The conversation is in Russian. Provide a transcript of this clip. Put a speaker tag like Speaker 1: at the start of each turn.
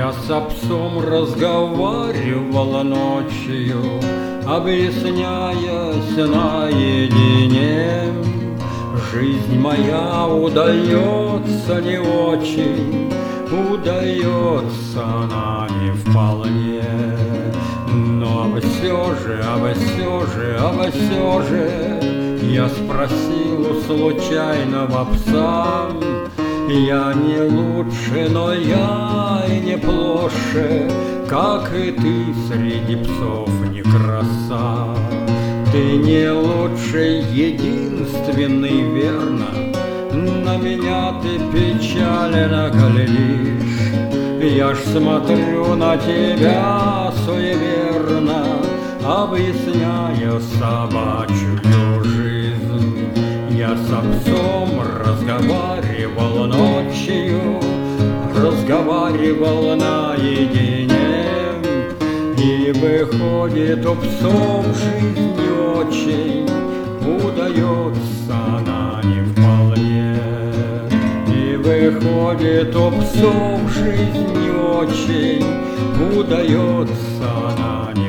Speaker 1: Я с псом разговаривала ночью, объясняясь наедине. Жизнь моя удается не очень, удается она не вполне. Но все же я спросил у случайного пса: я не лучше, но я и не плоше, как и ты среди псов не краса. Ты не лучше, единственный, верно, на меня ты печально глядишь. Я ж смотрю на тебя суеверно, объясняю собачью жизнь. Я с псом разговаривал ночью, разговаривал наедине. И выходит, у псов жизнь не очень, удается она не вполне. И выходит, у псов жизнь не очень, удается она не